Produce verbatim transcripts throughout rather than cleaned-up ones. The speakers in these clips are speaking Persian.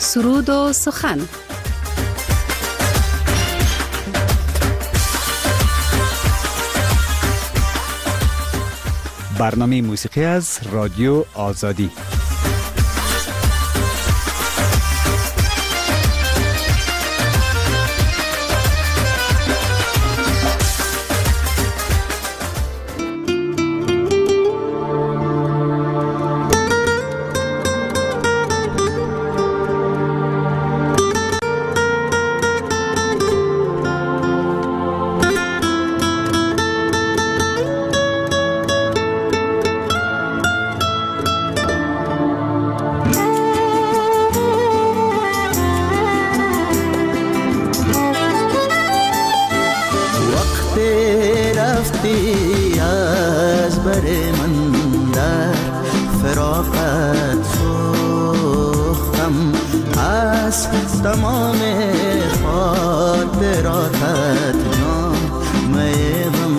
سرود و سخن. برنامه موسیقی از رادیو آزادی. تمام خاطراتت جان میغم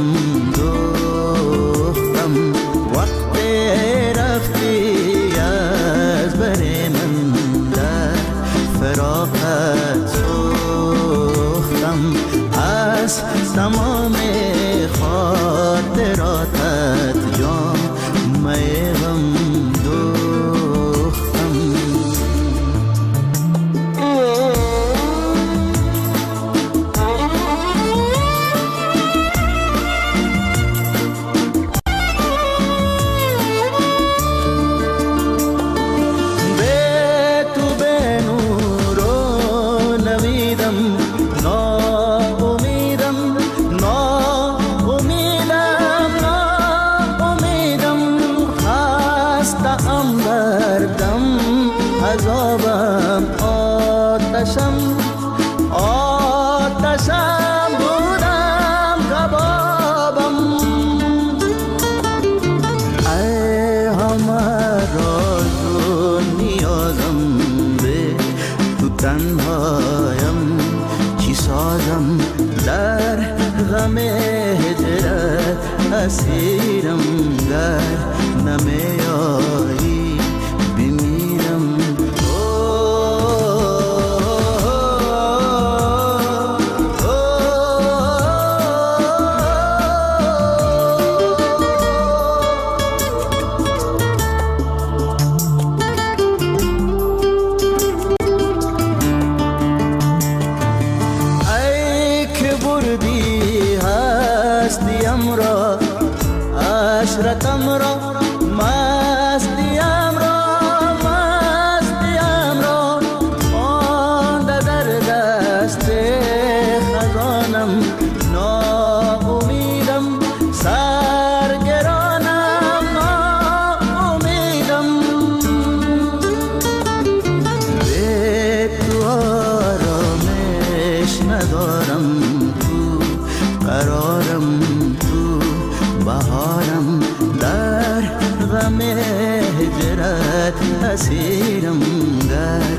دوختم وقت رفتی از بر من در فراقت سوختم از تمام خاطراتت جان میغم تنهایم چی سازم در غم هجرت اسیرم گر نمیایی بمیرم عشرتم را مستیم را مستیم را مانده در دست خزانم ناامیدم سرگرانم ناامیدم به تو آرامش ندارم تو قرارم تو بهارم در غم هجرت اسیرم گر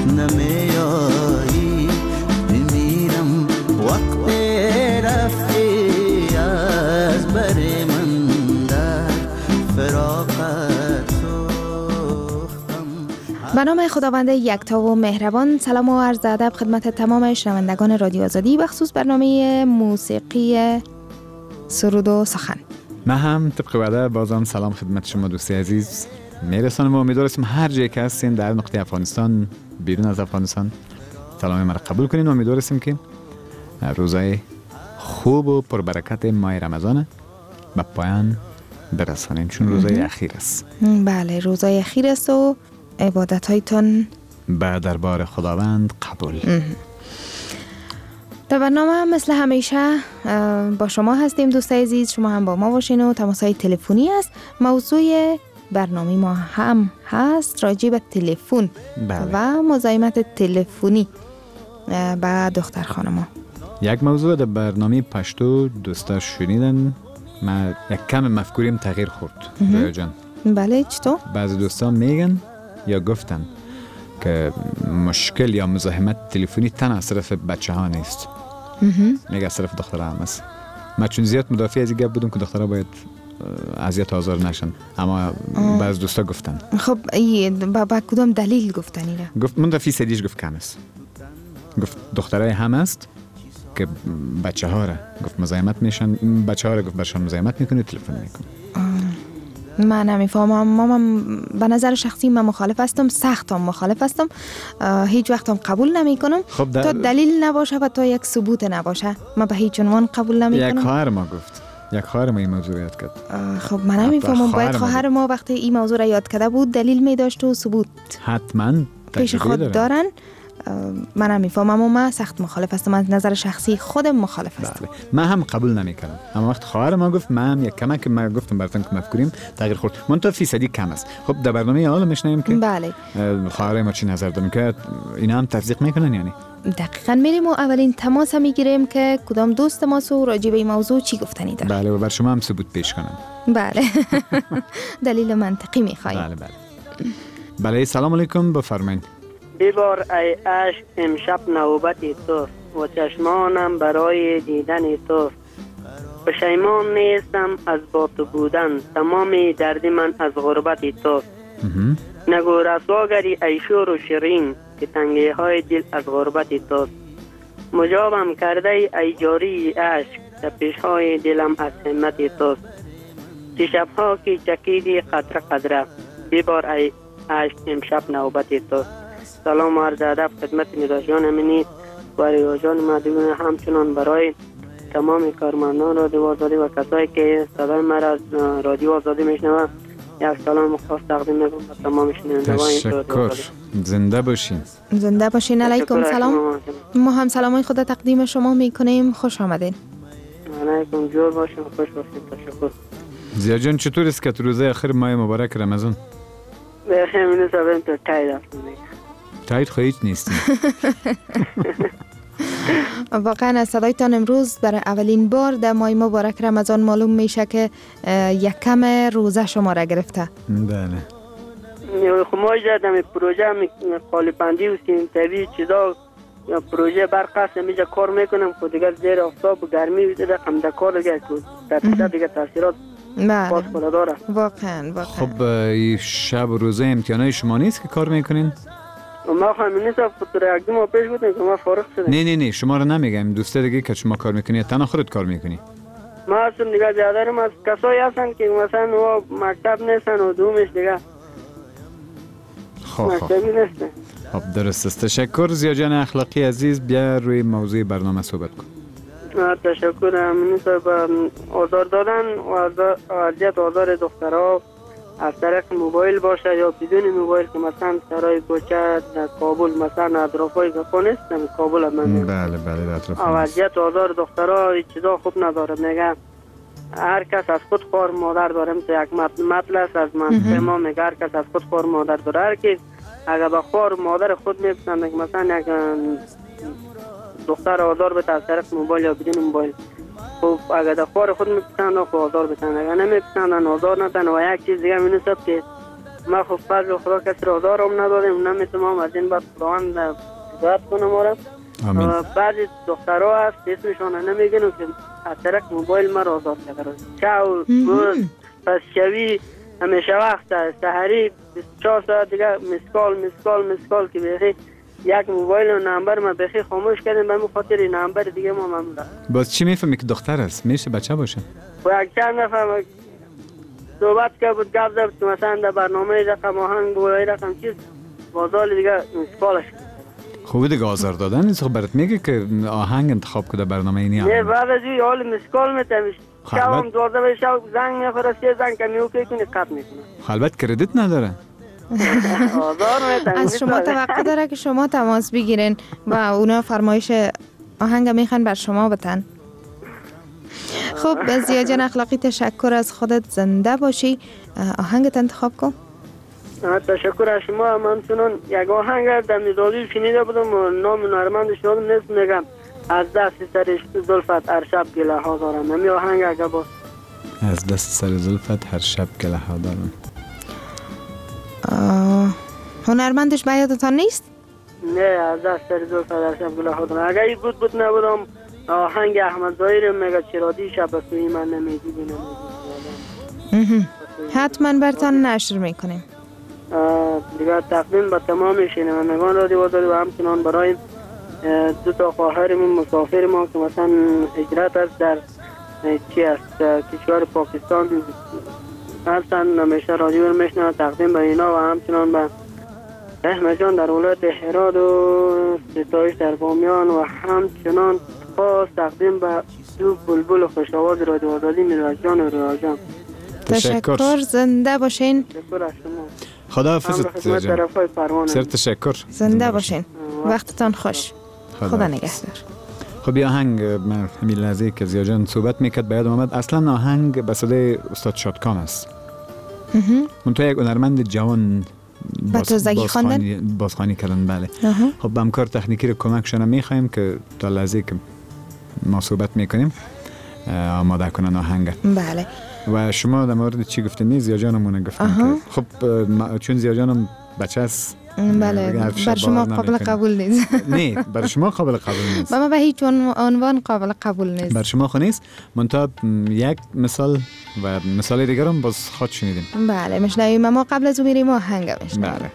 نمیایی بمیرم وقت رفتی از بر من در فراقت سوختم. به نام خداوند یکتا و مهربان. سلام و عرض ادب خدمت تمام شنوندگان رادیو آزادی و خصوص برنامه موسیقی سرود و سخن. من هم طبق وعده بازم سلام خدمت شما دوستی عزیز میرسانم و امیدوارم هر جایی که هستین در نقطه افغانستان بیرون از افغانستان سلام ما را قبول کنین و امیدوارم که روزای خوب و پربرکت ماه رمضان به پایان برسانین چون روزای اخیر است. بله روزای اخیر است و عبادت هایتان به دربار خداوند قبول. در برنامه هم مثل همیشه با شما هستیم دوستای عزیز، شما هم با ما باشین و تماسهای تلفنی است. موضوع برنامه ما هم هست راجع به تلفن و مزاحمت تلفنی با دختر خانما. یک موضوع در برنامه پشتو دوستا شنیدن، ما یک کم مفکوریم تغییر خورد رویا جان. بله چطور؟ بعضی دوستا میگن یا گفتن که مشکل یا مزاحمت تلفنی تنها از طرف بچه ها نیست، میگه از طرف دخترها هم است. من چون زیاد مدافع از این گپ بودم که دخترها باید اذیت آزار نشن، اما بعض دوستا گفتن. خب ای با, با کدام دلیل گفتن اینا؟ گفت من فیصدیش گفت کم است. گفت دخترای هم است که بچه ها را گفت مزاحمت میشن، بچه ها را گفت برشان مزاحمت میکنه، تلفن میکنه. من نمیفهمم. من به نظر شخصی من مخالف هستم، سختم مخالف هستم، هیچ وقتم قبول نمی کنم. خب تا دلیل نباشه و تا یک ثبوت نباشه من به هیچ عنوان قبول نمی کنم. یک خواهر ما گفت، یک خواهر ما این موضوع یاد کرد. خب من نمیفهمم، باید خواهر ما وقتی این موضوع را یاد کرده بود دلیل می داشت و ثبوت حتما پیش خود دارن. من هم میفهمم و من سخت مخالف هستم، از نظر شخصی خودم مخالف هستم. من هم قبول نمیکردم، اما وقت خواهر ما گفت من یک کمک ما گفتم براتون که مفکوریم تغییر خورد. من تا فیصدی کم است. خب در برنامه حالا میشنیم که بله خواهر ما چی نظر دارن که اینا هم تصدیق میکنن. یعنی دقیقاً میریم و اولین تماس میگیریم که کدام دوست ما سو راجع به این موضوع چی گفتنی داره. بله و بر شما هم ثبوت پیش کنم. بله دلیل منطقی میخوایم. بله بله بله. سلام علیکم، بفرمایید. ببار ای عشق امشب نوبتی تو و چشمانم برای دیدن تو. پشیمان نیستم از با تو بودن، تمام درد من از غربت تو. نگو رسواگری ای شور و شیرین که تنگی های دل از غربت تو. مجابم کرده ای جاری عشق که پیش های دلم از همت تو. تی شبها که چکیدی قطره قطره، ببار ای عشق امشب نوبتی تو. سلام و عرض ادب خدمت میرجان امینی و ریاجان مدیون، همچنان برای تمام کارمندان رادیو آزادی و کسایی که صدای مرا از رادیو آزادی میشنوند یک سلام خاص تقدیم میکنم به تمام شنوندگان رادیو آزادی. زنده باشین. زنده باشین. علیکم سلام. ما هم سلامای خود تقدیم شما میکنیم. خوش آمدین. علیکم، جور باشین، خوش باشین. تشکر. زیا جان چطور است که تو روزه آخر ماه مبارک رمضان؟ بخیر می نسبیم تو تایید هستم. تایید خواهید نیستیم. واقعا از صدایتان امروز برای اولین بار در ماه مبارک رمضان معلوم میشه که یکم روزه شما را گرفته. بله. خب ما جدم پروژه قالبندی و سینتوی چیزا یا پروژه برق است میجا کار میکنم خود دیگر زیر آفتاب و گرمی رقم در کار دیگر در دیگر تاثیرات باز خدا داره. واقعا واقعا. خب شب و روزه امتحانای شما نیست که کار میکنین؟ ما خواهیم نیست فتور یک دو ما پیش بودیم که ما فارغ شدیم. نه نه نه شما رو نمیگم، دوسته دیگه که شما کار میکنی تنها خودت کار میکنی؟ ما اصلا دیگه زیاده ما کسایی هستن که مثلا و مکتب نیستن و دومش دیگه خب مکتبی نیستن. خب درست است. تشکر زیا جان اخلاقی عزیز. بیا روی موضوع برنامه صحبت کن. تشکر. امینی صاحب، آزار دادن و اذیت آزار دخترها از طریق موبایل باشه یا بدون موبایل که مثلا سرای کوچه در کابل مثلا اطرافای گفا نیستم کابل هم من بله بله اطراف اذیت آزار دخترها این چیزا خوب نداره. میگه هر کس از خود خوار مادر داره، مثل یک مطلع است از منطقه ما میگه هر کس از خود خوار مادر داره. هر کی اگر به خوار مادر خود میپسنده که مثلا یک دختر آزار بده از طریق موبایل یا بدون موبایل، خب اگر در خوار خود میپسنده خب آزار بتن، اگر نمیپسندن آزار نتن. و یک چیز دیگه مینوسد که ما خب فضل خدا کسی را آزار هم ندادیم، نمیتونم از این بعد خداوند هدایت کنه ما را. بعضی دخترها هست اسمشان نمیگن که از طریق موبایل ما را آزار کرده. چاو روز پس شوی همیشه وقت سحری بیست و چهار ساعت دیگه مسکال مسکال مسکال که بخی یک موبایل و نمبر ما بخی خاموش کردیم به خاطر نمبر دیگه ما ممنون. باز چی میفهمی که دختر است؟ میشه بچه باشه؟ و یک چند نفر صحبت که بود گفت زد که مثلا در برنامه رقم آهنگ بولای رقم چیز بازال دیگه مسکالش خوبه دیگه آزار دادن نیست. خب برات میگه که آهنگ انتخاب که در برنامه اینی نه بعد از این حال مسکال میتمیش شب دوازده به شب زنگ میخوره سه زنگ که میوکی کنی قط میکنه. خلبت کردیت نداره. از شما توقع داره که شما تماس بگیرین و اونا فرمایش آهنگ میخوان بر شما بتن. خب زیا جان اخلاقی تشکر از خودت. زنده باشی. آهنگت انتخاب کن. تشکر از شما. من چنان یک آهنگ در میزادی شنیده بودم و نام نرمندش یادم نیست. میگم از دست سر زلفت هر شب گله ها دارم. همین آهنگ اگه باز از دست سر زلفت هر شب گله ها دارم. هنرمندش به یادتان نیست؟ نه از دست سر زلفت هر شب گله ها دارم. اگه این بود بود نبودم آهنگ احمد ظاهر میگه چرا دی شب سوی من نمیدیدی نمیدیدی. حتما برتان نشر میکنیم. دیگر تقدیم به تمام شنوندگان رادیو آزادی و همچنان برای دو تا خواهرمون مسافر ما که مثلا هجرت است در چی است کشور پاکستان هستند، همیشه رادیو رو میشنن، تقدیم به اینا و همچنان به احمد جان در ولایت هرات و ستایش در بامیان و همچنان خاص تقدیم به دو بلبل خوش آواز رادیو آزادی میراج جان و ریاض جان. تشکر، زنده باشین. تشکر از شما. خدا حافظت جان. سر تشکر. زنده باشین. وقتتان خوش. خدا نگهدار. خب یه آهنگ من همین لحظه که زیا جان صحبت میکرد باید آمد، اصلا آهنگ به صدای استاد شادکام است. من تو یک هنرمند جوان بازخوانی خواندن بازخوانی کردن. بله. خب با همکار تکنیکی رو کمکشون میخوایم که تا لحظه که ما صحبت میکنیم آماده کنن آهنگ. بله. و شما در مورد چی گفتین؟ زیا جانمون گفتن که خب چون زیا جانم بچه است. بله، بر شما قابل قبول نیست. نه، بر شما قابل قبول نیست. ما به هیچ عنوان قابل قبول نیست. بر شما خو نیست. منتها یک مثال و مثال دیگر هم باز خود شنیدیم. بله، میشنویم. ما قبل از بریم آهنگ میشنویم. بله.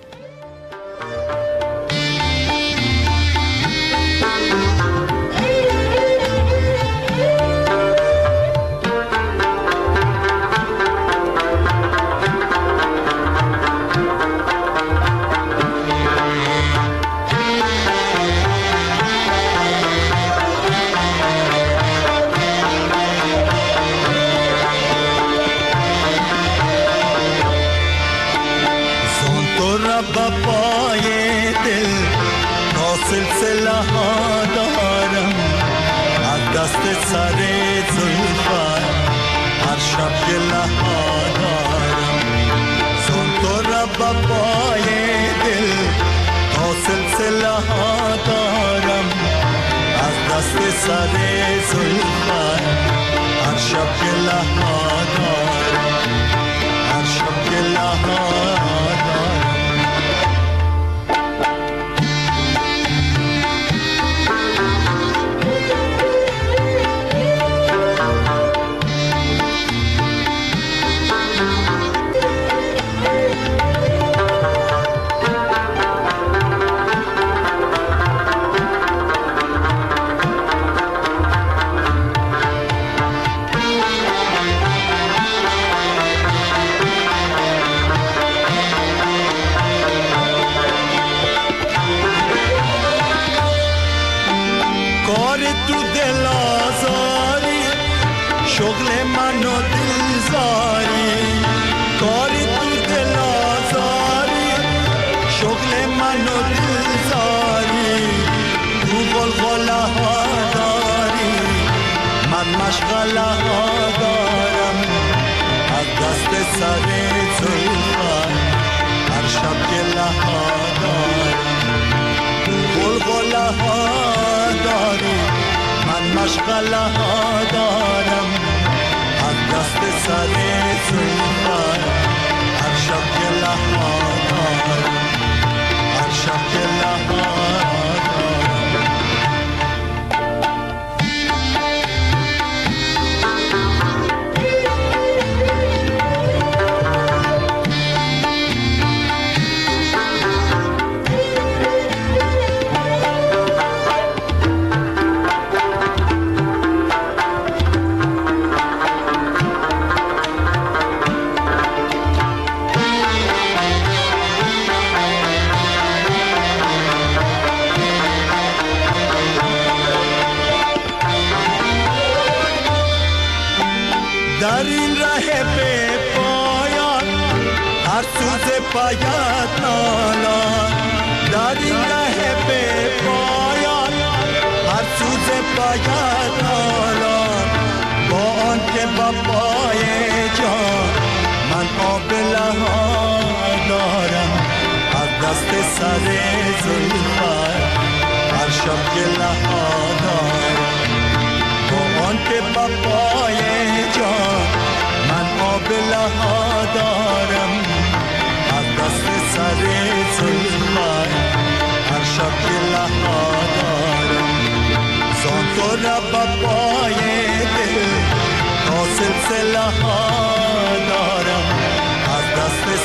سلسله ها دارم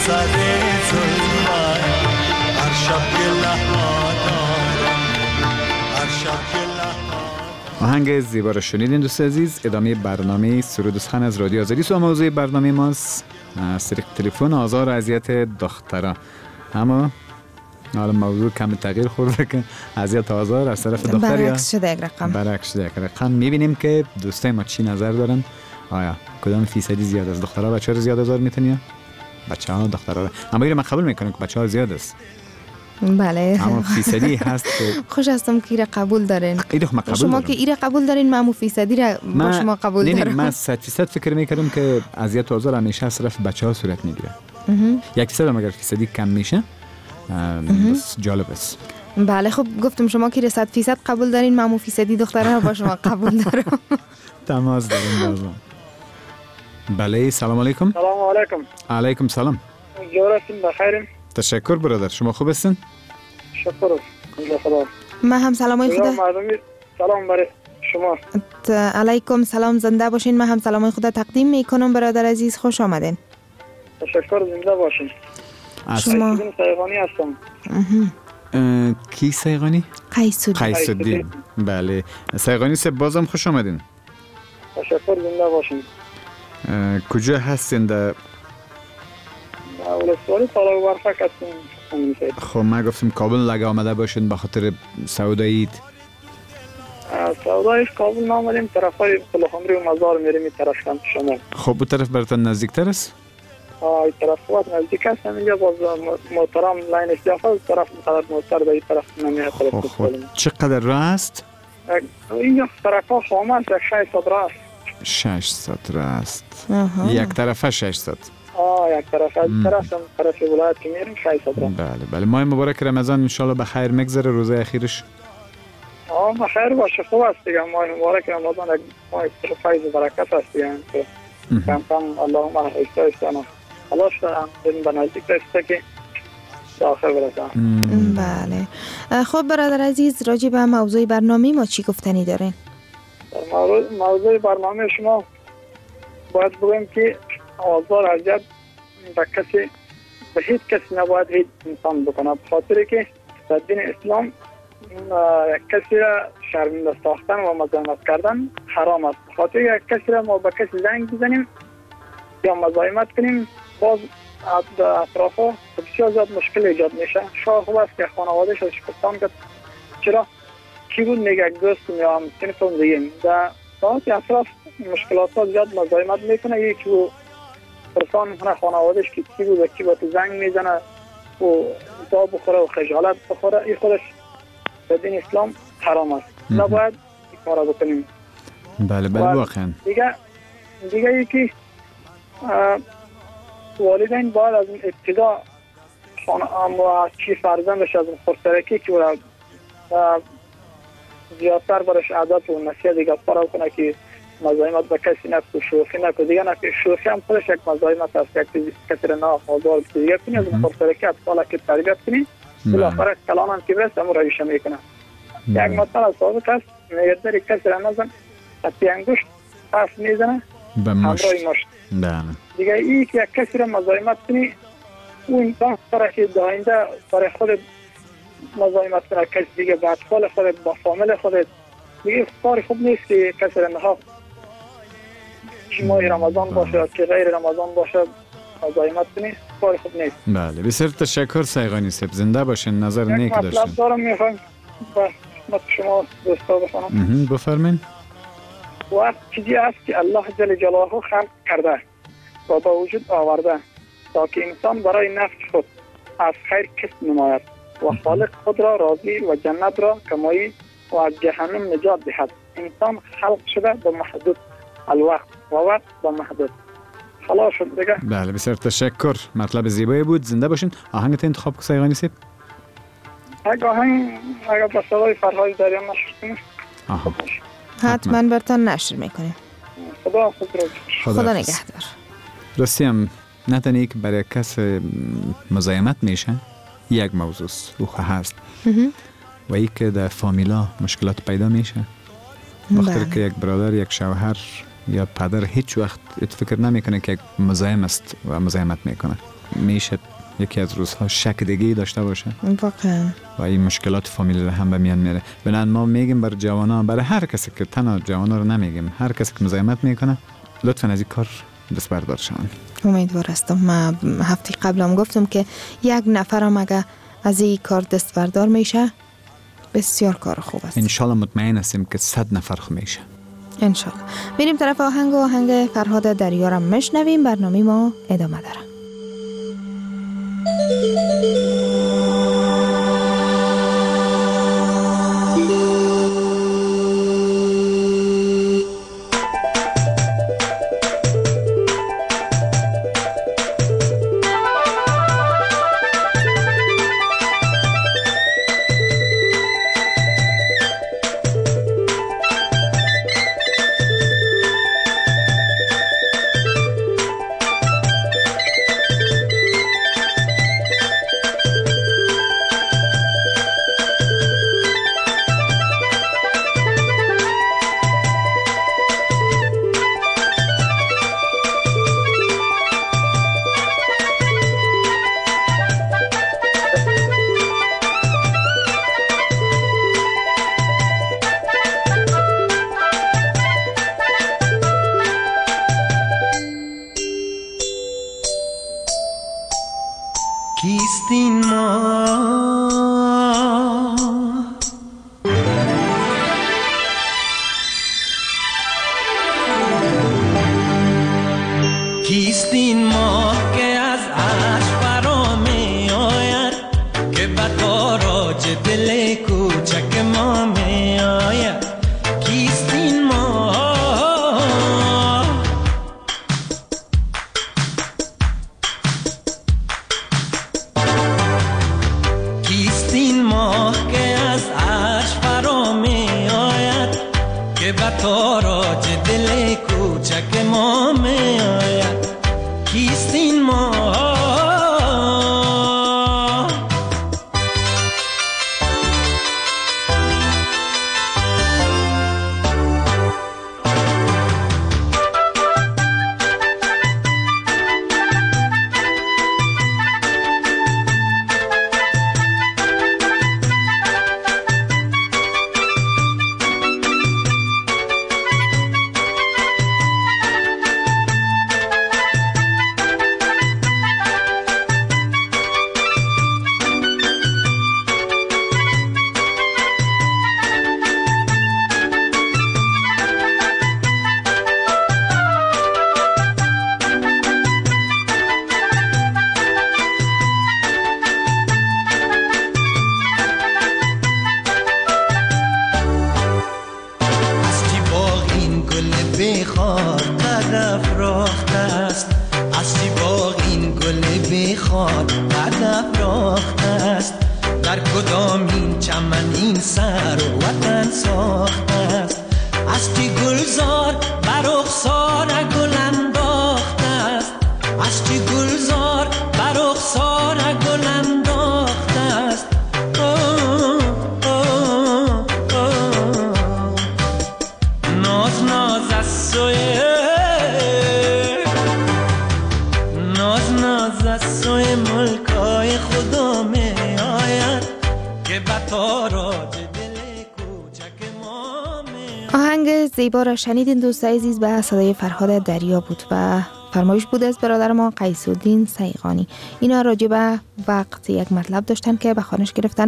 سر ظلمت هر شب که لحظات هر شب که لحظات. آهنگ زیبا را شنیدین دوست عزیز. ادامه برنامه سرود سخن از رادیو آزادی است و موضوع برنامه ماست از طریق تلفن آزار و اذیت دخترها. اما حالا موضوع کم تغییر خورده که اذیت آزار از طرف دختر یا برعکس شده یک رقم. برعکس شده یک رقم. میبینیم که دوستای ما چی نظر دارن. آیا کدام فیصدی زیاد از دخترها بچه ها زیاد آزار میتونی؟ بچه ها دخترها. اما من قبول میکنم که بچه ها زیاد است. بله. اما فیصدی هست که خوش هستم که ایره قبول دارین. ایره ما قبول شما دارم. که ایره قبول دارین من فیصدی را با شما قبول دارم. دارم. من صد فیصد فکر میکردم که اذیت و آزار همیشه از طرف بچه ها صورت میگیره. یک فیصد هم اگر فیصدی کم میشه بس جالب است. بله خب گفتم شما که صد فیصد قبول دارین من فیصدی دخترها با شما قبول دارم. تماس داریم بازم. بله سلام علیکم. سلام علیکم. علیکم سلام. جورتون بخیرین؟ تشکر برادر. شما خوب هستین؟ شکر. خدا. من هم سلامای خدا. سلام برای شما. علیکم سلام زنده باشین. من هم سلامای خدا تقدیم میکنم برادر عزیز. خوش آمدین. تشکر زنده باشین. شما سیغانی هستم. کی سیغانی؟ قیسودی. قیسودی. بله سیغانی سه بازم خوش آمدین. تشکر زنده باشین. کجا هستین در ولسوالی طالب ورفک هستیم؟ خب من گفتم کابل لگه آمده باشین به خاطر سوداییت. سوداییش کابل نامدیم طرف های قلخمری و مزار میریم این طرف کم شما. خب bu طرف براتون نزدیکتر است؟ آه این طرف وقت نزدیک است. اینجا باز محترم لاین اشتیافه طرف مقدر محتر به این طرف نمیه. خب خب چقدر راه است؟ اینجا طرف ها خامه است یک ششصد راه است. ششصد راه است. یک طرفه ششصد. آه یک طرف از طرف هم طرف ولایت که میریم ششصد راه. بله بله ماه مبارک رمضان ان شاء الله به خیر میگذره روزه اخیرش. آه بخیر باشه خوب است دیگه ماه مبارک رمضان یک ماه فیض و برکت است دیگه. کم کم اللهم احسا استانا الله شدم بریم به نزدیک رسته که داخل برسم. بله خب برادر عزیز راجع به موضوع برنامه ما چی گفتنی دارین؟ موضوع برنامه شما باید بگویم که آزار اذیت به کسی به هیچ کسی نباید هیچ انسان بکنه به خاطر که در دین اسلام کسی را شرمنده ساختن و مزاحمت کردن حرام است. به خاطر یک کسی را ما به کسی زنگ بزنیم یا مزاحمت کنیم باز در اطراف بسیار زیاد مشکل ایجاد میشه. شاید خوب است که خانواده‌اش از شکستان کرد چرا کی بود میگه دوستم یا همسنفم دیگه در ساعت اطراف مشکلات ها زیاد مزاحمت میکنه. یکی و پرسان میکنه خانواده‌اش که کی بود و کی با تو زنگ میزنه و دا بخوره و خجالت بخوره. این خودش به دین اسلام حرام است. نباید این کارا بکنیم. بله بله واقعا. دیگه دیگه یکی والدین باید از ابتدا خانه چی فرزندش از خودسرکی که زیادتر برش عادت و نصیحت دیگه فرا کنه که مزاحمت به کسی نکو شوخی نکو دیگه نکو شوخی هم خودش یک مزاحمت است. یک کسی را نه آزار دیگه کنی از خودسرکی اطفال که تربیت کنی بالاخره کلان هم که برسه هم رایشه میکنه. یک مثلا ثابت است میگه در کسی را نزن حتی انگشت پس میزنه به مشت. مشت. بله. دیگه ای که یک کسی را مزاحمت کنی اون انسان برای که داینده برای خود مزاحمت کنه کسی دیگه با اطفال خود با فامیل خود دیگه کاری خوب نیست که کسی را نها چی ماه رمضان باشه که غیر رمضان باشه مزاحمت کنی کاری خوب نیست. بله بسیار تشکر سیغانی صاحب زنده باشین. نظر نیک داشتین. یک مطلب دارم میخوایم با شما دوستا بخونم. بفرمین. وقت چیزی است که الله جل جلاله خلق کرده و با وجود آورده تا که انسان برای نفس خود از خیر کسب نماید و خالق خود را راضی و جنت را کمایی و از جهنم نجات دهد. انسان خلق شده به محدود الوقت و وقت به محدود. خلاص شد دیگه. بله بسیار تشکر. مطلب زیبایی بود. زنده باشین. آهنگت انتخاب که سیغانی صاحب. اگه آهنگ اگه با صدای فرهاد دریا نشر کنیم آها حتما برتان نشر میکنیم. خدا خود رو خدا نگهدار. راستی هم نه تنها که برای کس مزاحمت میشه یک موضوع او هست و ای که در فامیلا مشکلات پیدا میشه وقتی که یک برادر یک شوهر یا پدر هیچ وقت فکر نمیکنه که یک مزاحم است و مزاحمت میکنه میشه یکی از روزها شکدگی داشته باشه واقعا و این مشکلات فامیلی رو هم به میان میاره. بنابراین ما میگیم برای جوانان، برای هر کسی که تنها جوانان رو نمیگیم، هر کسی که مزاحمت میکنه لطفاً از این کار دست بردار شون. امیدوار هستم. ما هفته قبلم گفتم که یک نفرم اگه از این کار دست بردار میشه بسیار کار خوب است. انشالله مطمئن هستیم که صد نفر خو میشه. انشالله. میریم طرف آهنگ و آهنگ فرهاد دریارم میشنویم. برنامه ما ادامه داره. کیستین ما کیستین ما که از عرش فرا می آید که به تاراج دل کوچک ما می آید کیستین ما تاراج دل کوچک ما می آید کیستین ما آهنگ زیبا را شنیدین دوستای عزیز، به صدای فرهاد دریا بود و فرمایش بود از برادر ما قیس الدین سیغانی. اینا راجع به وقت یک مطلب داشتن که به خانش گرفتن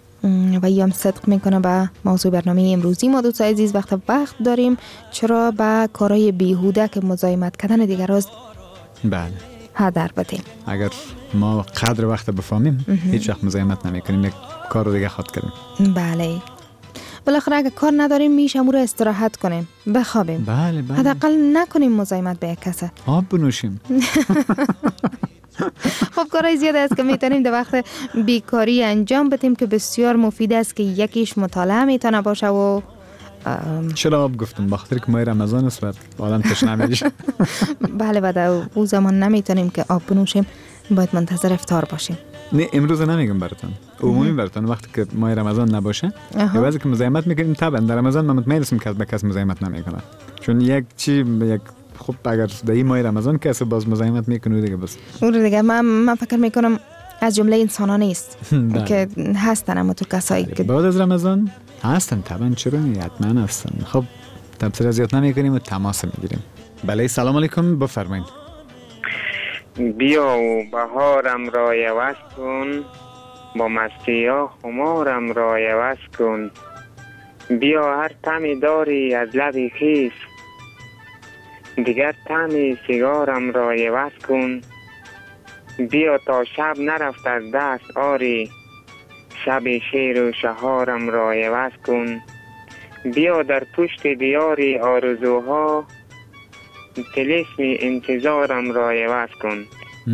و یام صدق میکنه به موضوع برنامه امروزی ما. دوستای عزیز وقت وقت داریم، چرا به کارهای بیهوده که مزاحمت کردن دیگر از بله هدر بدیم. اگر ما قدر وقت بفهمیم هیچ وقت مزاحمت نمیکنیم، یک کار رو دیگه خود کنیم. بله بالاخره اگر کار نداریم میشه امور استراحت کنیم، بخوابیم. بله بله. حداقل نکنیم مزاحمت به یک کس. آب بنوشیم. خب کارهای زیاد است که میتونیم در وقت بیکاری انجام بدیم که بسیار مفید است که یکیش مطالعه میتونه باشه و چرا آب گفتم؟ بخاطر که ماه رمضان است و آدم تشنه میشه. بله و در اون زمان نمیتونیم که آب بنوشیم، باید منتظر افطار باشیم. نه امروز نمیگم براتون، عمومی براتون وقتی که ماه رمضان نباشه یا بعضی که مزاحمت میکنیم، طبعا در رمضان من مطمئن هستم که به کس مزاحمت نمیکنه، چون یک چی یک خب اگر در این ماه رمضان کسی باز مزاحمت میکنه دیگه بس اون دیگه من من فکر میکنم از جمله انسان ها نیست که هستن، اما تو کسایی که بعد از رمضان هستن طبعا، چرا نی، حتما هستن. خب تبصره زیاد نمیکنیم و تماس میگیریم. بله سلام علیکم، بفرمایید. بیا و بهارم را یوز کن، با مستی ها خمارم را یوز کن. بیا هر طعمی داری از لبی خیس، دیگر طعمی سیگارم را یوز کن. بیا تا شب نرفت از دست آری، شب شیر و شهارم را یوز کن. بیا در پشت دیاری آرزوها، طلسم انتظارم را یوز کن.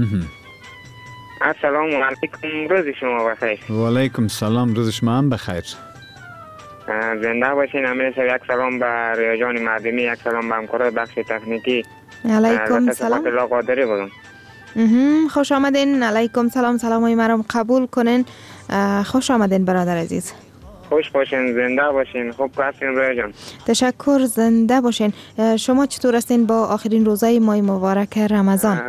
السلام علیکم، روز شما بخیر. و علیکم سلام، روز شما هم بخیر. زنده باشین. امیر صاحب یک سلام به ریاجان مردمی، یک سلام به همکارای بخش تکنیکی. علیکم سلام. الله قادری بودم. خوش آمدین. علیکم سلام، سلامای مرام قبول کنین. خوش آمدین برادر عزیز. خوش باشین، زنده باشین. خوب هستین رویا جان؟ تشکر، زنده باشین. شما چطور هستین با آخرین روزای ماه مبارک رمضان؟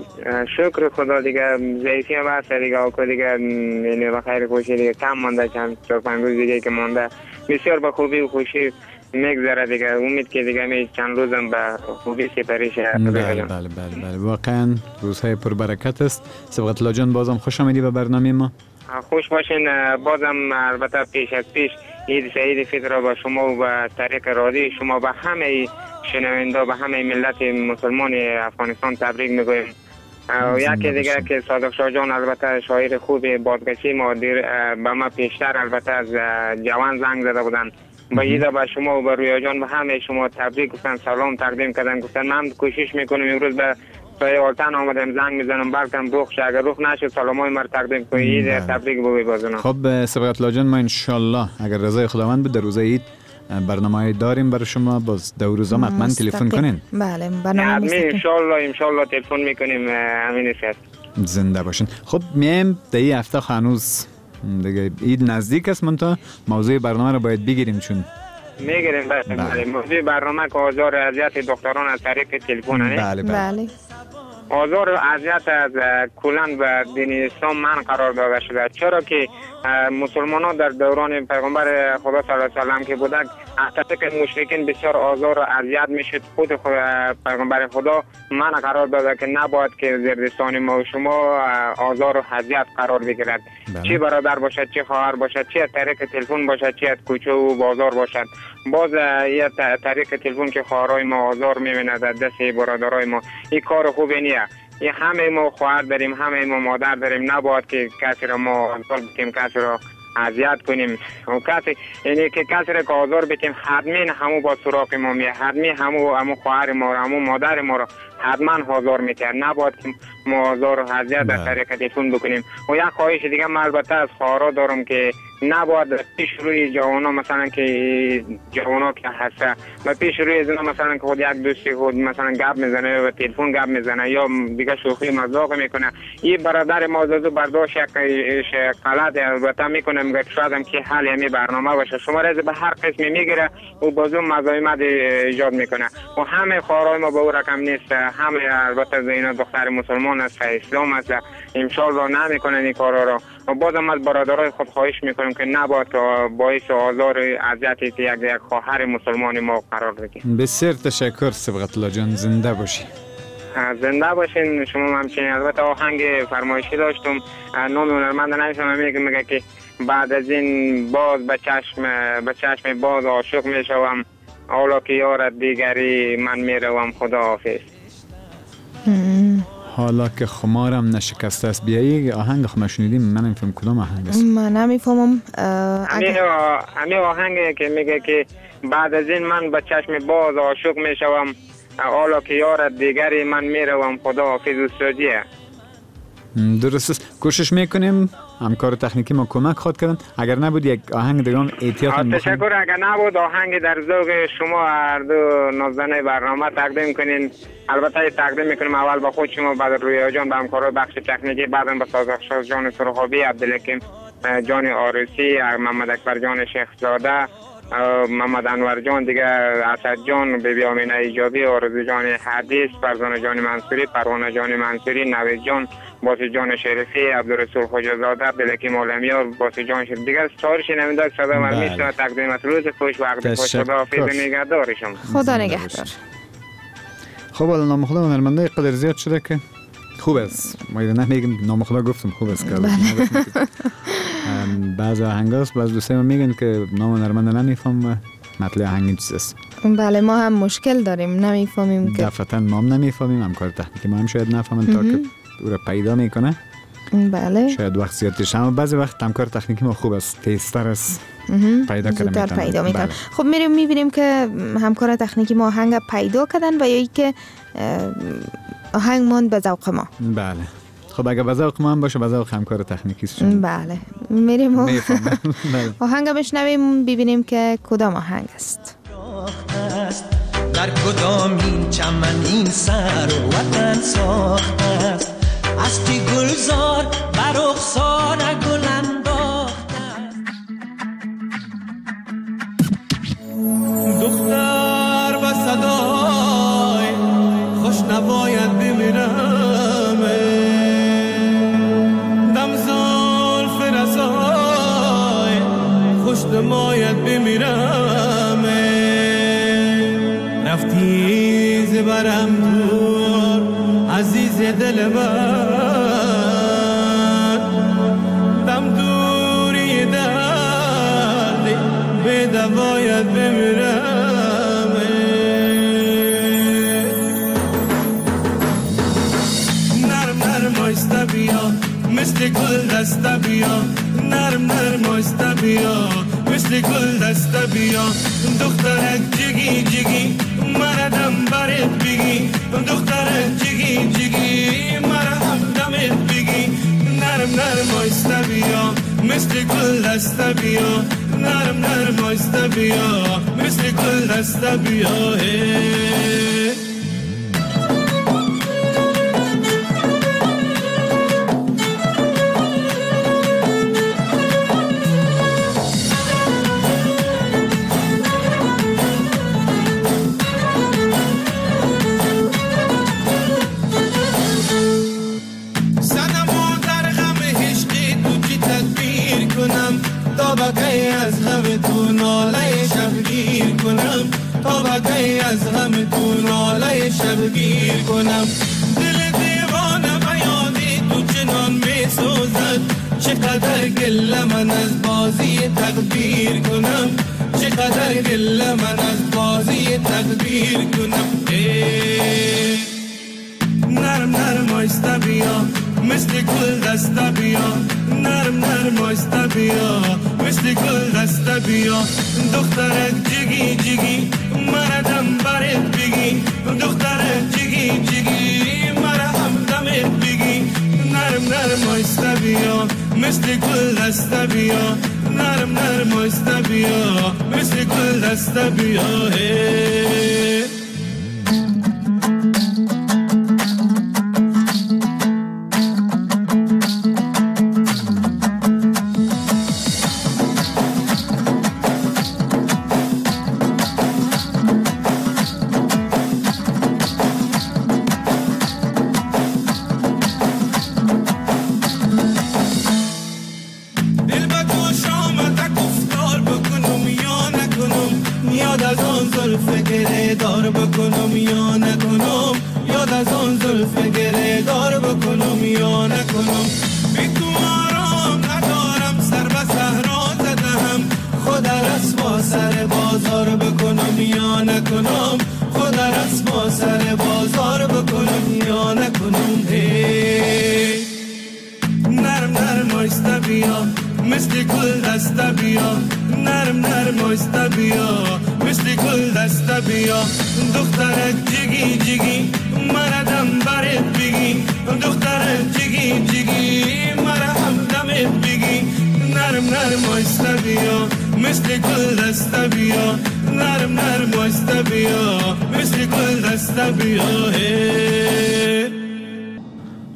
شکر خدا دیگه، ضعیفی هم هست دیگه، آقا دیگه یعنی بخیر خوشی دیگه، کم مانده، چند چهار پنج روز دیگه که مانده، بسیار با خوبی و خوشی میگذره دیگه. امید که دیگه می چند روزم به خوبی سپری شه. بله بله بله بله واقعا روزهای پربرکت است. سبقت الله جان بازم خوش آمدی به برنامه ما. خوش باشین. بازم البته پیش از پیش عید سعید فطر با شما و به طریق رادیو شما به همه شنونده، به همه ملت مسلمان افغانستان تبریک میگویم. یکی دیگه که صادق شاه جان البته شاعر خوب بازگشتی ما دیر به ما پیشتر البته از جوان زنگ زده بودن، با ایده به شما و به رویا جان به همه شما تبریک گفتن، سلام تقدیم کردن، گفتن من کوشش میکنم امروز به سایه آلتن آمدم زنگ میزنم بلکم روخ شه، اگر روخ نشد سلامای مر تقدیم کنی. عید تبریک بگوی بازنا. خب سبقت الله جان، ما انشالله اگر رضای خداوند بود در روز عید برنامه داریم برای شما، باز دو روزا حتما تلفن کنین. بله برنامه مستقیم انشالله انشالله تلفن میکنیم. امین است. زنده باشین. خب میم در این هفته هنوز دیگه عید نزدیک است، من تا موضوع برنامه رو باید بگیریم چون میگیریم. بله موضوع برنامه که آزار اذیت دختران از طریق تلفن است. بله بله. آزار و اذیت از کلان به دین اسلام من قرار داده شده، چرا که مسلمان ها در دوران پیغمبر خدا صلی الله علیه و سلم که بودند از طریق مشرکین بسیار آزار و اذیت میشد. خود پیغمبر خدا من قرار داده که نباید که زیر دستان ما و شما آزار و اذیت قرار بگیرد. چه برادر باشد، چه خواهر باشد، چه از طریق تلفن باشد، چه از کوچه و بازار باشد. باز یه طریق تلفن که خواهرای ما آزار میبیند در دست برادرای ما، این کار خوبی نیست. یه همه ما خواهر داریم، همه ما مادر داریم، نباید که کسی را ما آزار بکنیم، کسی را اذیت کنیم. و کسی یعنی که کسی را که آزار بکنیم حتما همو با سراغ ما میه، حتما همو همو خواهر ما را، همو مادر ما را حتما آزار میکنه. نباید که ما آزار و اذیت از طریق تلفن بکنیم. و یک خواهش دیگه من البته از خواهرا دارم که نباید پیش روی جوانا مثلا که جوانا که هسته و پیش روی زنا مثلا که خود یک دوستی خود مثلا گپ میزنه و تلفن گپ میزنه یا دیگه شوخی مذاق میکنه. این برادر ما زدو برداشت یک غلط البته میکنه، میگه شاید هم که حل یعنی برنامه باشه، شما را به هر قسمی میگیره و بازو مزاحمت ایجاد میکنه. و همه خواهرای ما به او رقم نیست، همه البته اینا دختر مسلمان است، اسلام است، ان شاء الله نمیکنن این کارا را. و بازم از برادرای خود خواهش میکنم که نباید که باعث آزار اذیتی که یک یک خواهر مسلمان ما قرار بگیریم. بسیار تشکر سبقت الله جان، زنده باشی. زنده باشین. شما همچنین. البته آهنگ فرمایشی داشتم، نام هنرمند نمیشم، میگه میگه که بعد از این باز به چشم به چشم باز عاشق میشوم، حالا که یار دیگری من میروم، خدا حافظ. حالا که خمارم نشکسته است. بیایی آهنگ خما شنیدیم، من نمیفهم کدام آهنگ است. من نمیفهمم. همین آهنگ که میگه که بعد از این من به چشم باز عاشق میشوم، حالا که یار دیگری من میروم، خدا حافظ. استادیه درست است. کوشش میکنیم همکار تکنیکی ما کمک خواهد کردن. اگر نبود یک آهنگ دیگه احتیاط بخونیم. تشکر. اگر نبود آهنگ در ذوق شما هر دو نازنین برنامه تقدیم کنین. البته تقدیم میکنیم اول با خود شما، بعد رویا جان به همکارای بخش تکنیکی، بعدم به صادق شاه جان سرخابی، عبدالحکیم جان آرسی، محمد اکبر جان شیخ زاده محمد انور جان دیگه، اسد جان، بیبی آمینه ایجابی، آرزو جان حدیث، فرزانه جان منصوری، پروانه جان منصوری، نوید جان، باسی جان شریفی، عبدالرسول خواجه‌زاده، بلکی مولمیار، باسی جان شریف دیگه سارش نمیداد صدا من میشنه. تقدیمت روز خوش وقت خوش، خدا حافظ نگهدار شما. خدا نگهدار. خب الان نام خدا هنرمنده قدر زیاد شده که خوب است. ما نمیگیم نام خدا گفتم خوب است که بعض آهنگاست، بعض دوستای ما میگن که نام هنرمنده نمیفهم مطلب آهنگ چیز است. بله ما هم مشکل داریم نمیفهمیم که دفعتا ما هم نمیفهمیم، همکار تکنیکی ما هم شاید نفهمن تا که او را پیدا میکنه. بله شاید وقت زیاد بشه، اما بعضی وقت همکار تکنیکی ما خوب است، تیزتر است، پیدا زودتر پیدا میکنه. خب میریم میبینیم که همکار تکنیکی ما آهنگ پیدا کردن و یا ای که آهنگ ماند به ذوق ما. بله خب اگه به ذوق ما هم باشه به ذوق همکار تکنیکی است. بله میریم و آهنگ بشنویم ببینیم که کدام آهنگ است. در کدام این چمن این سر وطن ساخته است، از تی گلزار بر رخسار گل انداخته است. دختر و صدای خوش نباید بمیرم، دم زلف رسای خوش نباید بمیرم، رفتی زبرم دور عزیز دل من، دم دوری دردی به دواید بمیرم، نرم نرم آیسته بیا مثل گل دسته بیا، نرم نرم آیسته بیا مثل گل دسته بیا، دخترک جگی جگی مردم برت بگی، دخترک جگی جگی مردم دمت بگی، نرم نرم آیسته بیا مثل گل دسته بیا، نرم نرم آیسته بیا مثل گل دسته بیا. طبقه از غم تو ناله شبگیر کنم، طبقه از غم تو ناله شبگیر کنم، دل دیوانه بیادی تو چنان می سوزد، چقدر گله من از بازی تقدیر کنم، چقدر گله من از بازی تقدیر کنم. نرم نرم آیسته بیا مثل گل دسته بیا، نرم نرم آیسته بیا مثل گل دسته بیا، دخترک جگی جگی مردم برت بگی، دخترک جگی جگی مردم دمت بگی، نرم نرم آیسته بیا مثل گل دسته بیا، نرم نرم آیسته بیا مثل گل دسته بیا.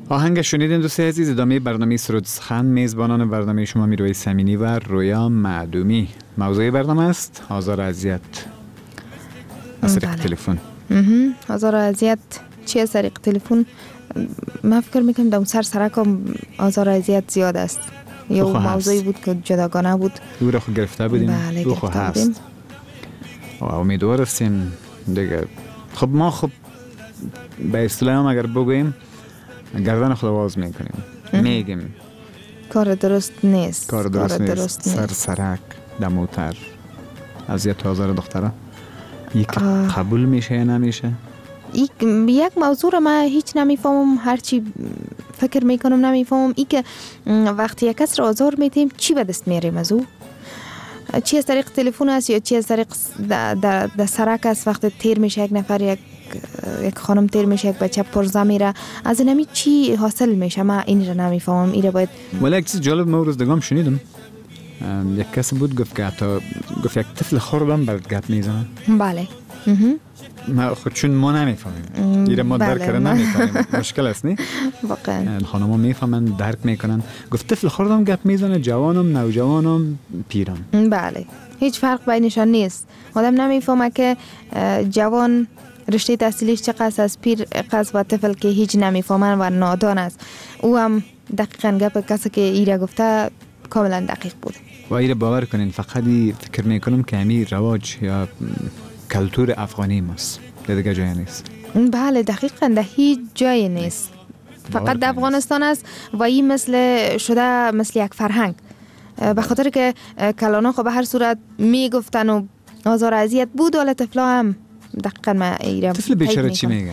آهنگ شنیدین دوستای عزیز. ادامه برنامه سرود سخن، میزبانان برنامه شما میرویس امینی و رویا معدومی. موضوع برنامه است آزار و اذیت از طریق تلفن. آزار و اذیت چی از طریق تلفن؟ من فکر میکنم در سر سرکم آزار و اذیت زیاد است. یه موضوعی بود که جداگانه بود. او را خود گرفته بودیم. بله او خود گرفته هست. و امیدوار هستیم دیگه. خب ما خب به اصطلاح هم اگر بگوییم گردن خود آواز میکنیم، میگیم کار درست نیست، کار درست, کار درست نیست. سر سرک دموتر اذیت آزار دخترها یک قبول میشه یا نمیشه؟ یک موضوع رو من هیچ نمیفهمم، هرچی فکر میکنم نمیفهمم. ای که وقتی یک کس رو آزار میدیم چی به دست میاریم از او؟ چی از طریق تلفن است یا چی از طریق در سرک است؟ وقتی تیر میشه یک نفر، یک یک خانم تیر میشه، یک بچه پرزا میره، از اینمی چی حاصل میشه؟ من این رو نمیفهمم. این رو باید ولی یک چیز جالب ما روز دگام شنیدم، یک کسی بود گفت که حتی گفت یک طفل خوردم برات گپ میزنه. بله ما خود چون ما نمیفهمیم ایره ما درک کرده نمیفهمیم، مشکل است نی؟ واقعا خانم ها میفهمن، درک میکنن. گفت طفل خوردم گپ میزنه، جوانم نوجوانم پیرم. بله هیچ فرق بینشان نیست. آدم نمیفهمه که جوان رشته تحصیلیش چقدر از پیر قصد و طفل که هیچ نمیفهمن و نادان است. او هم دقیقاً گپ کسی که ایره گفته کاملا دقیق بود. و ایره باور کنین فقط فکر میکنم که همی رواج یا کلتور افغانی ماست، دیگه جای نیست. بله دقیقاً در هیچ جای نیست، فقط در افغانستان است و این مثل شده مثل یک فرهنگ، به خاطر که کلانا خب به هر صورت میگفتن و آزار اذیت بود. ولی طفلا هم دقیقاً ما ایرم طفل بیچاره چی میگه؟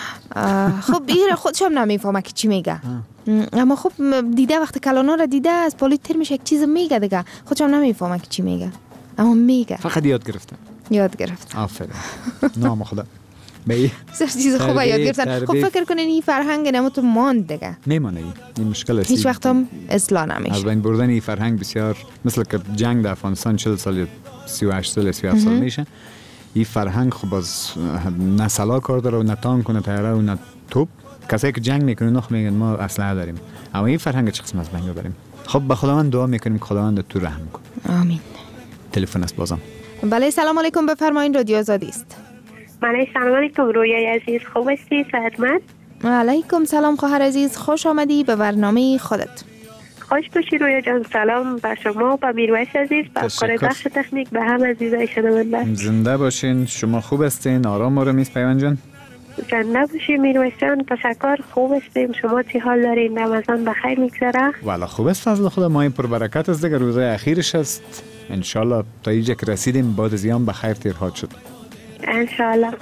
خب ایره خودش هم نمیفهمه که چی میگه، اما خب دیده وقتی کلانا را دیده از پالیت تر میشه یک چیز میگه دیگه، خودش هم نمیفهمه که چی میگه اما میگه. فقط یاد گرفته. یاد گرفت. آفرین. نام خدا. بی. سر چیز خوبه یاد گرفتن. خب فکر کنین این فرهنگ نموت ماند دیگه. میمونه این. این مشکل است. هیچ وقت هم اصلاح نمیشه. از بین بردن این فرهنگ بسیار مثل که جنگ در افغانستان چهل سال سی و هشت سال سی و هفت سال میشه. این فرهنگ خب از نه سلا کار داره و نه تانک و نه طیاره و نه توپ. کسایی که جنگ میکنن نخ میگن ما اسلحه داریم. اما این فرهنگ چه قسم از بین ببریم؟ خب به خداوند دعا میکنیم که خداوند تو رحم کنه. آمین. تلفن است بازم. بله سلام علیکم، بفرمایید رادیو آزادی است. بله سلام علیکم رویای عزیز، خوب هستی؟ صحتمند؟ علیکم سلام خواهر عزیز، خوش آمدی به برنامه خودت. خوش باشی رویا جان. سلام به شما، به میرویس عزیز، به افکار بخش تکنیک، به هم عزیزای شنونده. زنده باشین. شما خوب هستین؟ آرام آرام است پیوند جان؟ زنده باشی میرویس جان. تشکر، خوب هستیم. شما چی حال دارین؟ رمضان بخیر میگذره؟ والا خوب است فضل خدا. ما این پر برکت است دیگه، روزای اخیرش است. انشالله تا اینجا که رسیدیم بعد از ایام بخیر تیرهات شد انشالله.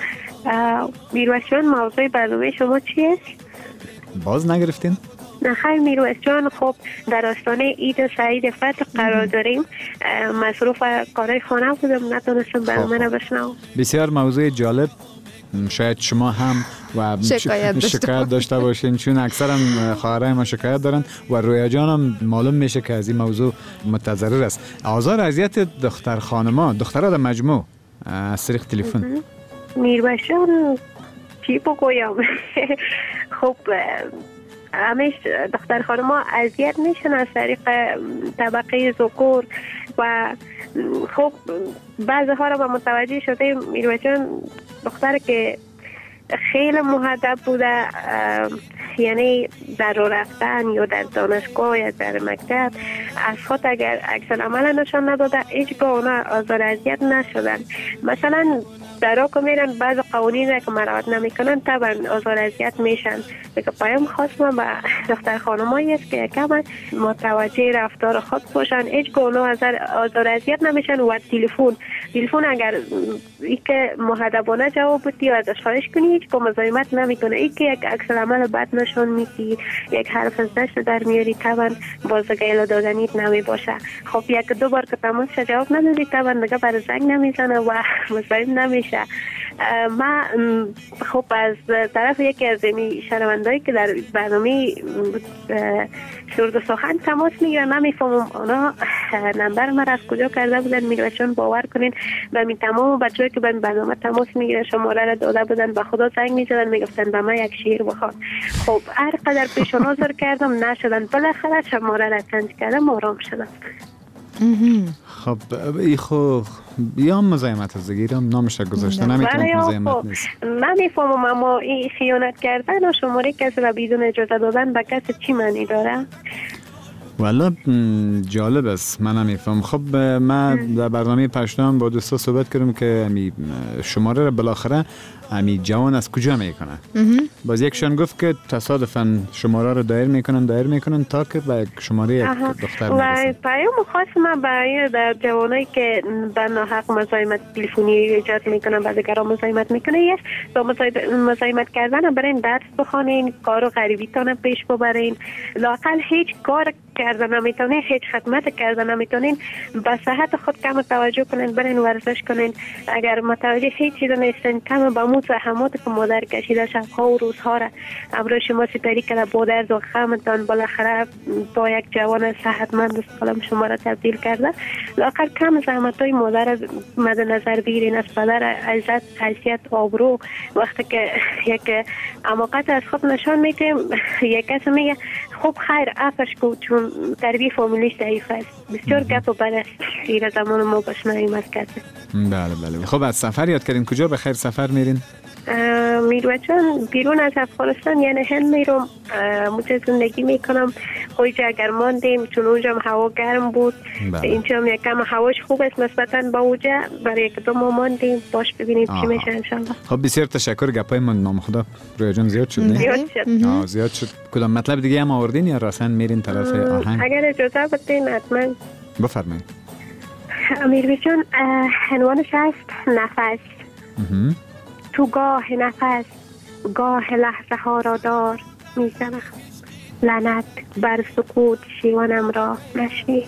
میرویس جان موضوع برنامه شما چی است؟ باز نگرفتین؟ نه خیر میرویس جان. خب در آستانه عید سعید فطر قرار داریم. مصروف کارهای خانه بودم، نتونستم برنامه رو بشنوم. بسیار موضوع جالب. شاید شما هم و شکایت, شکایت داشته باشین، چون اکثرا خواهرای ما شکایت دارن و رویا جان هم معلوم میشه که از این موضوع متضرر است. آزار اذیت دختر خانما، دخترها در مجموع از طریق تلفن. میرویس جان چی بگویم؟ خب همیش دختر خانما اذیت میشن از طریق طبقه ذکور و خب بعضی ها رو متوجه شده میرویس جان دختر که خیلی مهذب بوده، یعنی در راه رفتن یا در دانشگاه یا در مکتب از خود اگر عکس العمل نشان نداده هیچگاه اونا آزار اذیت نشدن. مثلا در راه که میرن بعض قوانین را که مراعات نمیکنن طبعا آزار اذیت میشن. دیگه پیام خاص ما به دختر خانمایی است که کم متوجه رفتار خود باشن، هیچگاه اونا آزار اذیت نمیشن. و تلفن تلفن اگر ای که مؤدبانه جواب بدی یا ازش خواهش کنی هیچگاه مزاحمت نمیکنه. ای که یک عکس العمل بد نشان میدی، یک حرف از دست در میاری، طبعا بازگیل دادنیت نمی باشه. خب یک دو بار که تماس جواب ندادی طبعا دیگه بر زنگ نمیزنه و مزاحم نمیشه. ما خب از طرف یکی از این شنوندهایی که در برنامه شورد و سخن تماس میگیرن، نمیفهمم اونا نمبر ما را از کجا کرده بودن. میروشان باور کنین و می تمام بچه‌ای که به برنامه تماس میگیرن شماره را داده بودن، به خدا زنگ میزدن میگفتن به من یک شعر بخوان. خب هر قدر پیش و نظر کردم نشدن، بالاخره شماره را چنج کردم آرام شدم. خب ای خو یا مزاحمت از دیگرم نامش گذاشته، نمیتونم مزاحمت نیست. نمیفهمم اما این خیانت کردن و شماره کسی را بدون اجازه دادن به کسی چی معنی داره؟ والا جالب است، من نمیفهم. خب من در برنامه پشتم با دوستا صحبت کردم که امی شماره را بالاخره امی جوان از کجا میکنه. باز یکشان گفت که تصادفاً شماره رو دایر میکنن دایر میکنن تا که به شماره یک دختر میرسن. و پیام خاص من برای در جوانایی که به ناحق مزاحمت تلفنی ایجاد میکنن و دیگران مزاحمت میکنه است، با مزاحمت کردن برین درس بخونین، کارو غریبیتون پیش ببرین، لااقل هیچ کار کردن نمیتونین، هیچ خدمت کردن نمیتونین، به صحت خود کم توجه کنین، برین ورزش کنین. اگر متوجه هیچ چیز نیستین، کم با مو زحمات که مادر کشیده شبها و روزها را امروز شما سپری کرده با درد و غمتان بالاخره با یک جوان صحتمند و سالم شما را تبدیل کرده، لااقل کم زحمتای مادر مد نظر بگیرین. از پدر عزت، حیثیت، آبرو وقتی که یک عماقت از خود نشان میدیم، یک کسی میگه خب خیر عفش کو چون تربیه فامیلیش ضعیف است. بسیار گپ و بد است غیر زمان ما بشنویم از کسی. بله بله. خب از سفر یاد کردین، کجا به خیر سفر میرین؟ میرو چون بیرون از افغانستان یعنی هند میرم، مجه زندگی میکنم. خویجه اگر ماندیم چون اونجا هم هوا گرم بود، اینجا هم یکم هواش خوب است نسبتا با اونجا، برای یک دو ماه ماندیم، باش ببینیم چی میشه انشالله. خب بسیار تشکر، گپای من نام خدا رویا جان زیاد شد. زیاد شد. آه زیاد شد. کدام مطلب دیگه هم آوردین یا راسن میرین طرف آهنگ؟ اگر اجازه بدین حتما. بفرمایید. امیر جان عنوانش است نفس. تو گاه نفس گاه لحظه ها را دار میزنم، لعنت بر سکوت شیوانم را نشنید.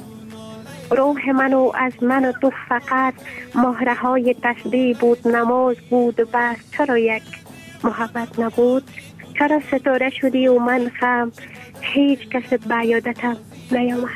روح منو از من و تو فقط مهره های تسبیح بود، نماز بود بس، چرا یک محبت نبود؟ چرا ستاره شدی و من خم هیچ کس بیادتم نیامد؟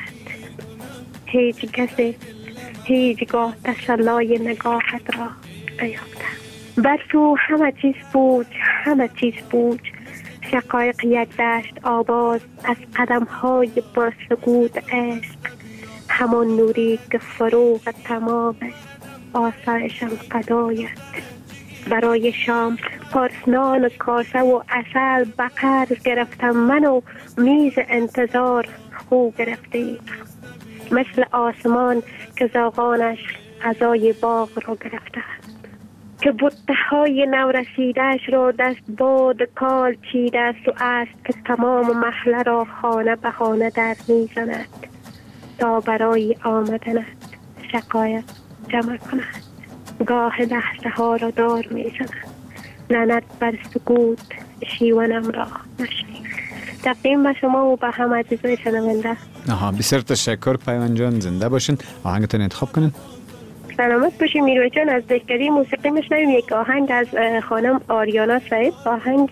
هیچ کس هیچگاه تسلای نگاهت را نیافتم. بر تو همه چیز بود، همه چیز بود، شقایق یک دشت آواز از قدم های با سکوت عشق، همان نوری که فروغ تمام آسایشم قدایت. برای شام پارسنان کاسه و عسل به قرض گرفتم من و میز انتظار خو گرفتی، مثل آسمان که زاغانش غذای باغ رو گرفته که بوته های نورسیدش را دست باد کال چیده است و است که تمام محله را خانه به خانه در میزند تا برای آمدنت شقایق جمع کند. گاه لحظه ها را دار میزند، لعنت بر سکوت شیوانم را نشنید. تقدیم به شما و به همه عزیزای شنونده. آها بسیار تشکر پیمان جان، زنده باشین. آهنگتون انتخاب کنین. سلامت باشیم میروی جان. از دهکده موسیقی میشنویم یک آهنگ از خانم آریانا سعید، آهنگ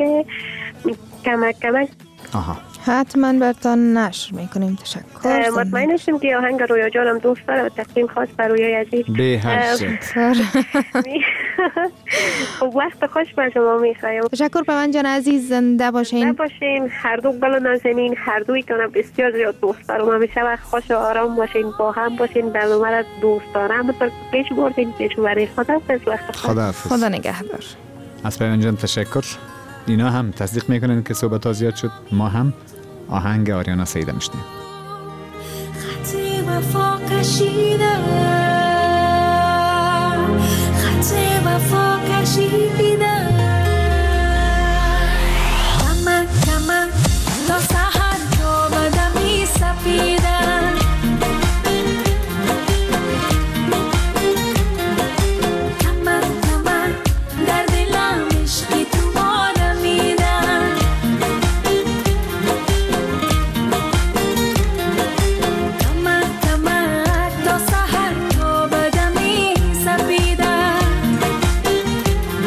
کمک کمک. آها حتما برتان نشر میکنیم. تشکر. مطمئن هستم که آهنگ رویا جانم دوست داره و تقدیم خاص بر رویای عزیز. به هر شد. وقت خوش با شما میخوایم. تشکر پیمان جان عزیز، زنده باشین. زنده باشین. هر دو بلا نازنین، هر دوی کنم بسیار زیاد دوست دارم. همیشه وقت خوش و آرام باشین، با هم باشین، برنامه را دوست دارم. مثل پیش بردین پیش بردین. خدا حافظ. وقت خوش. خدا حافظ. خدا نگهدار. از پیمان جان تشکر. اینا هم تصدیق میکنن که صحبت ها زیاد شد. ما هم آهنگ آریانا سعید میشنیم. خط وفا کشیدم، خط وفا کشیدم، کمک کمک تا سحر تا بدمی سپیدم، کمک کمک در دلم عشقی تو مانمیدم، کمک کمک تا سحر تا بدمی سپیدم.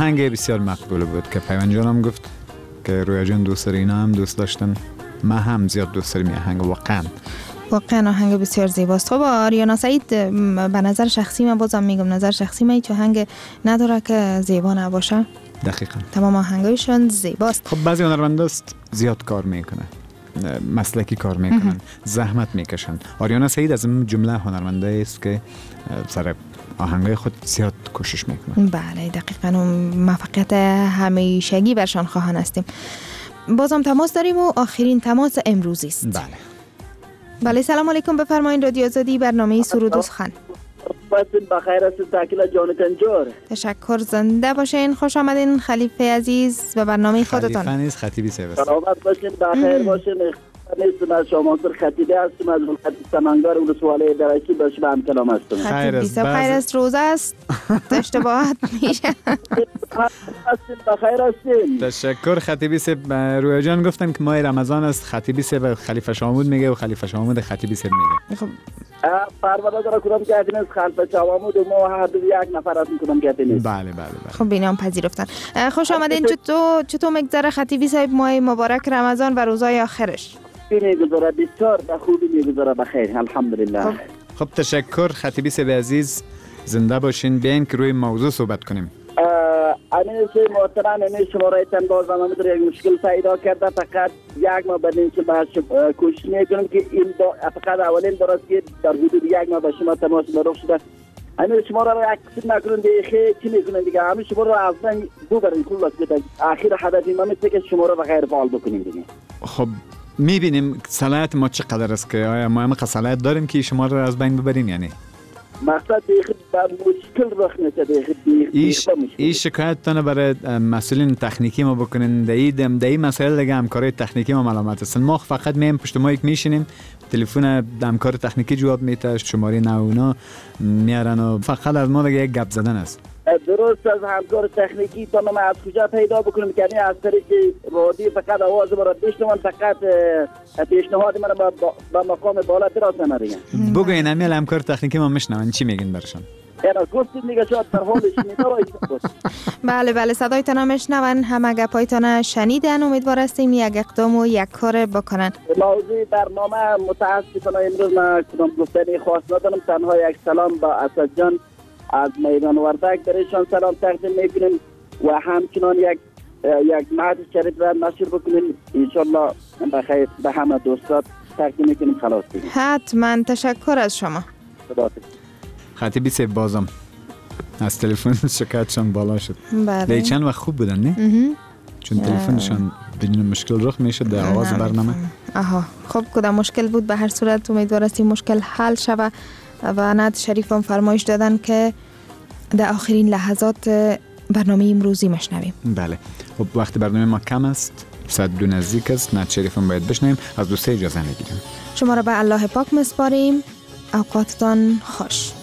آهنگ بسیار مقبول بود که پیوند جانم گفت که رویا جان دوست داره، اینا هم دوست داشتن، من هم زیاد دوست دارم این آهنگ. واقعا واقعا آهنگ بسیار زیباست. خب آریانا سعید، به نظر شخصی من بازم میگم نظر شخصی من هیچ آهنگ نداره که زیبا نباشه. دقیقاً تمام آهنگایشون زیباست. خب بعضی هنرمنداست زیاد کار میکنه، مسلکی کار میکنن، زحمت میکشن. آریانا سعید از این جمله هنرمنده است که سر آهنگای خود زیاد کوشش میکنن. بله دقیقاً، و موفقیت همیشگی برشان خواهان هستیم. بازم تماس داریم و آخرین تماس امروزی است. بله بله سلام علیکم، بفرمایید. رادیو آزادی، برنامه سرود و سخن. بسید بخیر است تاکیلا جانتان جور. تشکر، زنده باشین. خوش آمدین خلیفه عزیز به برنامه خودتان. خلیفه نیست، خطیبی سیوست. سلامت باشین، بخیر باشین. نیستم از شما منصور خطیبی هستم از ولایت سمنگان ولسوالی درکی با شما هم کلام هستم. خطیب بیسه خیر است، روزه است، اشتباهات میشه. هستیم بخیر هستیم. تشکر خطیبی سه. رویا جان گفتن که ماه رمضان است، خطیبی سه و خلیفه شامود میگه و خلیفه شامود خطیبی سه میگه. خب پرواز را کدام کردین از خلیفه شامود و ما هر دو یک نفر از کدام کردین. بله بله بله. خب بینام پذیرفتن. خوش آمدین. چطور چطور میگذره خطیبی صاحب ماه مبارک رمضان و روزهای آخرش؟ میگذره بسیار به خوبی میگذره، بخیر الحمدلله. خب, خب تشکر خطیبی سه عزیز، زنده باشین. بیاین که روی موضوع صحبت کنیم. امین سه محترم، امین شما رایتن باز هم در یک مشکل پیدا کرده، فقط یک ما بدین که بهش کوشش میکنم که این با فقط اولین بار است که در حدود یک ما به شما تماس مرور شده. امین شما را یک کسی نکنند دیگه چی میکنند دیگه، همین شما را از من دو برین کل است که آخر هدفی ما میشه که شما را به غیر فعال بکنیم دیگه. خب میبینیم صلاحیت ما چقدر است که آیا ما هم صلاحیت داریم که شما را از بین ببریم؟ یعنی مقصد دیگه در مشکل رخ میشه دیگه. ایش این شکایتتان برای مسئولین تکنیکی ما بکنین. دایی دم دایی مسائل دیگه همکاری تکنیکی ما ملامت است. ما فقط میم پشت مایک میشینیم، تلفن همکار تکنیکی جواب میده، شماره نه اونا میارن و فقط از ما دیگه یک گپ زدن است. درست از همکار تکنیکی تا ما از کجا پیدا بکنیم که از طریق رادیو فقط آواز ما را بشنون، فقط پیشنهاد من با, با مقام بالا برسانه دیگه. بگوین امیل همکار تکنیکی ما میشنون چی میگین برشان؟ یعنی گفتید میگه شاید در حالش نیست. بله بله صدایتان هم میشنون، همه گپایتان شنیدن. امیدوار هستیم یک اقدام و یک کار بکنن. موضوع برنامه متاسفانه امروز من کدام گفتنی خاص ندارم، تنها یک سلام با اسد جان از میدان وردک درشان سلام تقدیم میکنیم و همچنان یک یک مهد شریف را نشر بکنیم انشالله بخیر به همه دوستات تقدیم میکنیم. خلاص بگیم حتما. تشکر از شما. خطیبی سه بازم از تلفن شکایتشان بالا شد. بله چند وقت خوب بودن نه؟ چون تلفنشان بدون مشکل رخ میشد در آغاز برنامه. آها خب کدام مشکل بود، به هر صورت امیدوار هستیم مشکل حل شود. و نعت شریف هم فرمایش دادن که در آخرین لحظات برنامه امروزی مشنویم. بله خب وقت برنامه ما کم است، ساعت دو نزدیک است، نعت شریف هم باید بشنویم. از دوسته اجازه میگیریم. شما را به الله پاک مسپاریم. اوقاتتان خوش.